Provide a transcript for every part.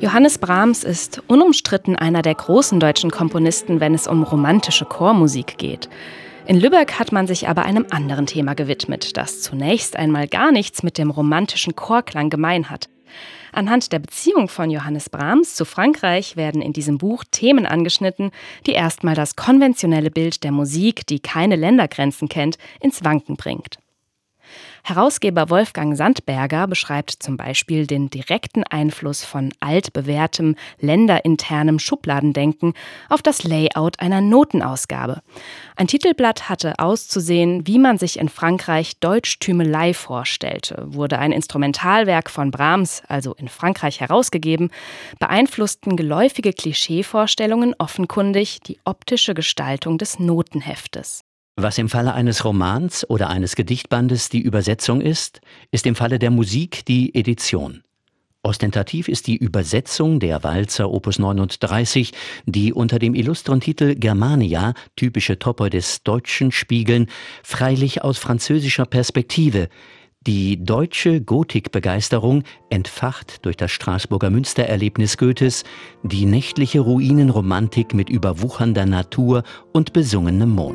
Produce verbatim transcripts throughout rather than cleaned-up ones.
Johannes Brahms ist unumstritten einer der großen deutschen Komponisten, wenn es um romantische Chormusik geht. In Lübeck hat man sich aber einem anderen Thema gewidmet, das zunächst einmal gar nichts mit dem romantischen Chorklang gemein hat. Anhand der Beziehung von Johannes Brahms zu Frankreich werden in diesem Buch Themen angeschnitten, die erstmal das konventionelle Bild der Musik, die keine Ländergrenzen kennt, ins Wanken bringt. Herausgeber Wolfgang Sandberger beschreibt zum Beispiel den direkten Einfluss von altbewährtem, länderinternem Schubladendenken auf das Layout einer Notenausgabe. Ein Titelblatt hatte auszusehen, wie man sich in Frankreich Deutschtümelei vorstellte. Wurde ein Instrumentalwerk von Brahms, also in Frankreich, herausgegeben, beeinflussten geläufige Klischeevorstellungen offenkundig die optische Gestaltung des Notenheftes. Was im Falle eines Romans oder eines Gedichtbandes die Übersetzung ist, ist im Falle der Musik die Edition. Ostentativ ist die Übersetzung der Walzer Opus neununddreißig, die unter dem illustren Titel Germania typische Topoi des Deutschen spiegeln, freilich aus französischer Perspektive. Die deutsche Gotikbegeisterung, entfacht durch das Straßburger Münstererlebnis Goethes, die nächtliche Ruinenromantik mit überwuchernder Natur und besungenem Mond.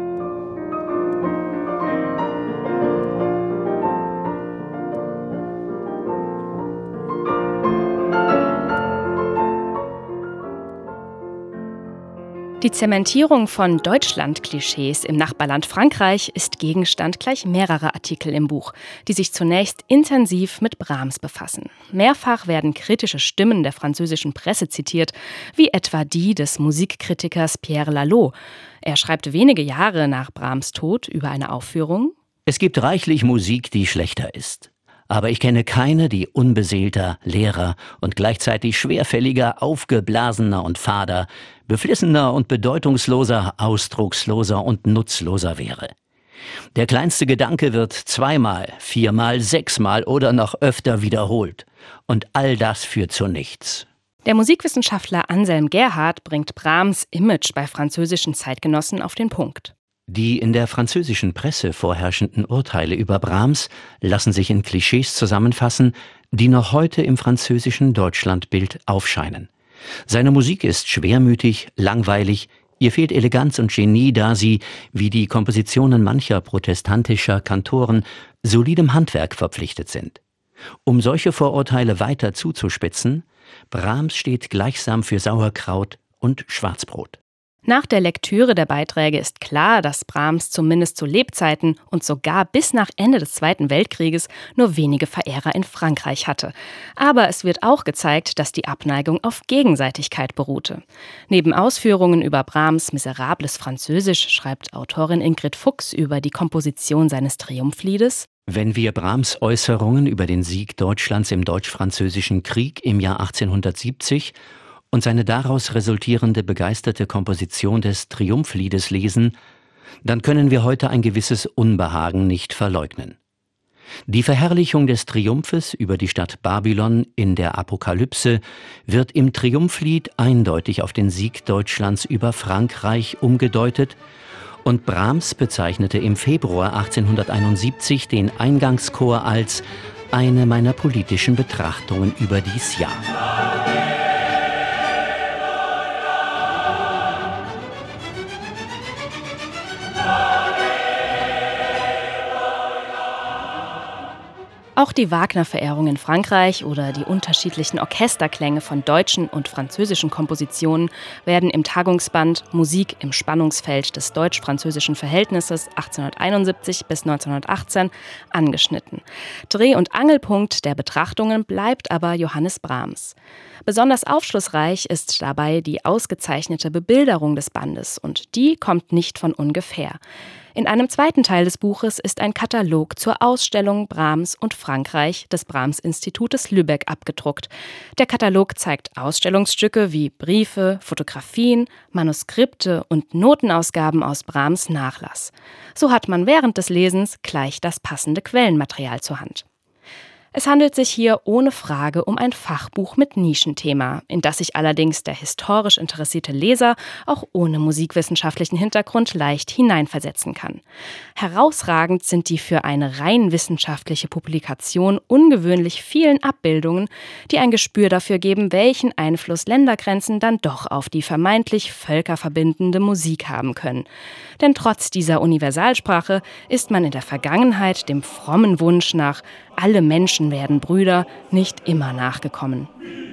Die Zementierung von Deutschland-Klischees im Nachbarland Frankreich ist Gegenstand gleich mehrerer Artikel im Buch, die sich zunächst intensiv mit Brahms befassen. Mehrfach werden kritische Stimmen der französischen Presse zitiert, wie etwa die des Musikkritikers Pierre Lalo. Er schreibt wenige Jahre nach Brahms Tod über eine Aufführung: Es gibt reichlich Musik, die schlechter ist. Aber ich kenne keine, die unbeseelter, leerer und gleichzeitig schwerfälliger, aufgeblasener und fader, beflissener und bedeutungsloser, ausdrucksloser und nutzloser wäre. Der kleinste Gedanke wird zweimal, viermal, sechsmal oder noch öfter wiederholt. Und all das führt zu nichts. Der Musikwissenschaftler Anselm Gerhardt bringt Brahms' Image bei französischen Zeitgenossen auf den Punkt. Die in der französischen Presse vorherrschenden Urteile über Brahms lassen sich in Klischees zusammenfassen, die noch heute im französischen Deutschlandbild aufscheinen. Seine Musik ist schwermütig, langweilig, ihr fehlt Eleganz und Genie, da sie, wie die Kompositionen mancher protestantischer Kantoren, solidem Handwerk verpflichtet sind. Um solche Vorurteile weiter zuzuspitzen: Brahms steht gleichsam für Sauerkraut und Schwarzbrot. Nach der Lektüre der Beiträge ist klar, dass Brahms zumindest zu Lebzeiten und sogar bis nach Ende des Zweiten Weltkrieges nur wenige Verehrer in Frankreich hatte. Aber es wird auch gezeigt, dass die Abneigung auf Gegenseitigkeit beruhte. Neben Ausführungen über Brahms' miserables Französisch schreibt Autorin Ingrid Fuchs über die Komposition seines Triumphliedes: Wenn wir Brahms' Äußerungen über den Sieg Deutschlands im Deutsch-Französischen Krieg im Jahr achtzehnhundertsiebzig und seine daraus resultierende begeisterte Komposition des Triumphliedes lesen, dann können wir heute ein gewisses Unbehagen nicht verleugnen. Die Verherrlichung des Triumphes über die Stadt Babylon in der Apokalypse wird im Triumphlied eindeutig auf den Sieg Deutschlands über Frankreich umgedeutet, und Brahms bezeichnete im Februar achtzehnhunderteinundsiebzig den Eingangschor als eine meiner politischen Betrachtungen über dies Jahr. Auch die Wagner-Verehrung in Frankreich oder die unterschiedlichen Orchesterklänge von deutschen und französischen Kompositionen werden im Tagungsband Musik im Spannungsfeld des deutsch-französischen Verhältnisses achtzehnhunderteinundsiebzig bis neunzehnhundertachtzehn angeschnitten. Dreh- und Angelpunkt der Betrachtungen bleibt aber Johannes Brahms. Besonders aufschlussreich ist dabei die ausgezeichnete Bebilderung des Bandes, und die kommt nicht von ungefähr. In einem zweiten Teil des Buches ist ein Katalog zur Ausstellung Brahms und Frankreich des Brahms-Institutes Lübeck abgedruckt. Der Katalog zeigt Ausstellungsstücke wie Briefe, Fotografien, Manuskripte und Notenausgaben aus Brahms' Nachlass. So hat man während des Lesens gleich das passende Quellenmaterial zur Hand. Es handelt sich hier ohne Frage um ein Fachbuch mit Nischenthema, in das sich allerdings der historisch interessierte Leser auch ohne musikwissenschaftlichen Hintergrund leicht hineinversetzen kann. Herausragend sind die für eine rein wissenschaftliche Publikation ungewöhnlich vielen Abbildungen, die ein Gespür dafür geben, welchen Einfluss Ländergrenzen dann doch auf die vermeintlich völkerverbindende Musik haben können. Denn trotz dieser Universalsprache ist man in der Vergangenheit dem frommen Wunsch nach, alle Menschen werden Brüder, nicht immer nachgekommen.